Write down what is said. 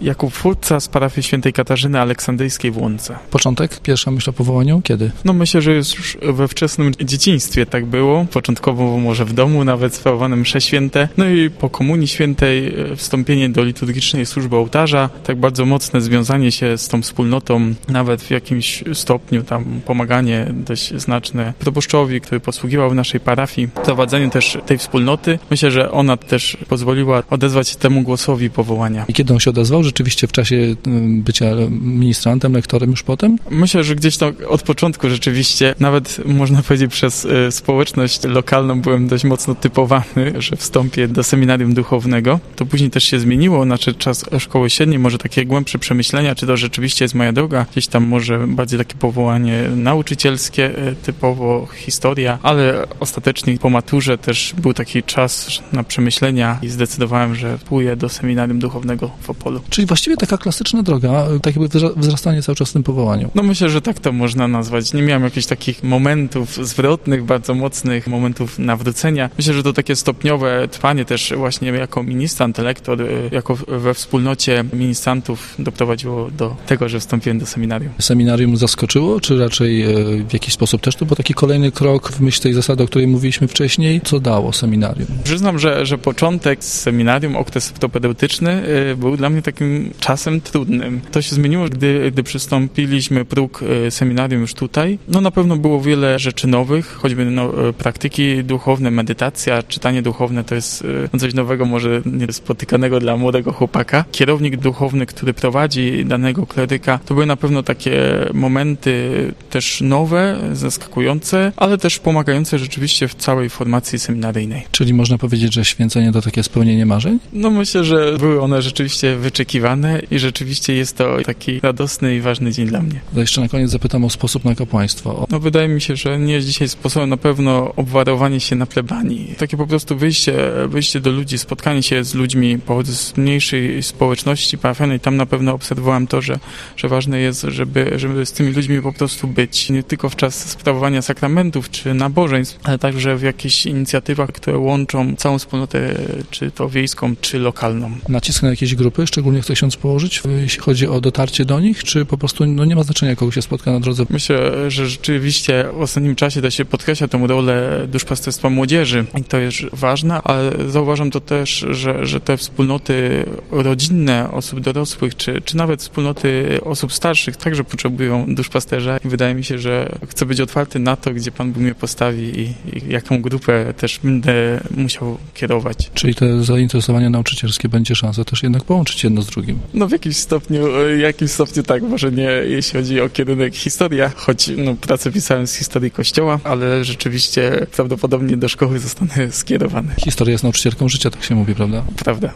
Jakub Furtca z parafii świętej Katarzyny Aleksandryjskiej w Łące. Początek? Pierwsza myśl o powołaniu? Kiedy? No myślę, że już we wczesnym dzieciństwie tak było. Początkowo może w domu nawet sprawowane msze święte. No i po Komunii Świętej wstąpienie do liturgicznej służby ołtarza. Tak bardzo mocne związanie się z tą wspólnotą, nawet w jakimś stopniu tam pomaganie dość znaczne proboszczowi, który posługiwał w naszej parafii. Prowadzeniu też tej wspólnoty. Myślę, że ona też pozwoliła odezwać się temu głosowi powołania. I kiedy on się odezwał? Rzeczywiście w czasie bycia ministrantem, lektorem już potem? Myślę, że gdzieś tam od początku rzeczywiście, nawet można powiedzieć przez społeczność lokalną byłem dość mocno typowany, że wstąpię do seminarium duchownego. To później też się zmieniło, czas szkoły średniej, może takie głębsze przemyślenia, czy to rzeczywiście jest moja droga, gdzieś tam może bardziej takie powołanie nauczycielskie, typowo historia, ale ostatecznie po maturze też był taki czas na przemyślenia i zdecydowałem, że pójdę do seminarium duchownego w Opolu. Czyli właściwie taka klasyczna droga, tak jakby wzrastanie cały czas w tym powołaniu. No myślę, że tak to można nazwać. Nie miałem jakichś takich momentów zwrotnych, bardzo mocnych momentów nawrócenia. Myślę, że to takie stopniowe trwanie też właśnie jako ministrant, lektor, jako we wspólnocie ministrantów doprowadziło do tego, że wstąpiłem do seminarium. Seminarium zaskoczyło, czy raczej w jakiś sposób też to był taki kolejny krok w myśl tej zasady, o której mówiliśmy wcześniej? Co dało seminarium? Przyznam, że początek seminarium, okres propedeutyczny był dla mnie takim czasem trudnym. To się zmieniło, gdy przystąpiliśmy próg seminarium już tutaj. No na pewno było wiele rzeczy nowych, choćby praktyki duchowne, medytacja, czytanie duchowne to jest coś nowego, może niespotykanego dla młodego chłopaka. Kierownik duchowny, który prowadzi danego kleryka, to były na pewno takie momenty też nowe, zaskakujące, ale też pomagające rzeczywiście w całej formacji seminaryjnej. Czyli można powiedzieć, że święcenie to takie spełnienie marzeń? No myślę, że były one rzeczywiście wyczekiwane i rzeczywiście jest to taki radosny i ważny dzień dla mnie. To jeszcze na koniec zapytam o sposób na kapłaństwo. No wydaje mi się, że nie jest dzisiaj sposobem na pewno obwarowanie się na plebanii. Takie po prostu wyjście do ludzi, spotkanie się z ludźmi, pochodzę z mniejszej społeczności parafialnej, tam na pewno obserwowałem to, że ważne jest, żeby z tymi ludźmi po prostu być. Nie tylko w czas sprawowania sakramentów czy nabożeństw, ale także w jakichś inicjatywach, które łączą całą wspólnotę, czy to wiejską, czy lokalną. Nacisk na jakieś grupy szczególnie chce ksiądz położyć, jeśli chodzi o dotarcie do nich, czy po prostu nie ma znaczenia, kogo się spotka na drodze? Myślę, że rzeczywiście w ostatnim czasie da się podkreśla tę rolę duszpasterstwa młodzieży i to jest ważne, ale zauważam to też, że te wspólnoty rodzinne osób dorosłych, czy nawet wspólnoty osób starszych także potrzebują duszpasterza i wydaje mi się, że chcę być otwarty na to, gdzie Pan Bóg mnie postawi i jaką grupę też będę musiał kierować. Czyli te zainteresowania nauczycielskie będzie szansa też jednak połączyć jedno z drugim? No w jakimś stopniu tak, może nie jeśli chodzi o kierunek historia, choć pracę pisałem z historii Kościoła, ale rzeczywiście prawdopodobnie do szkoły zostanę skierowany. Historia jest nauczycielką życia, tak się mówi, prawda? Prawda.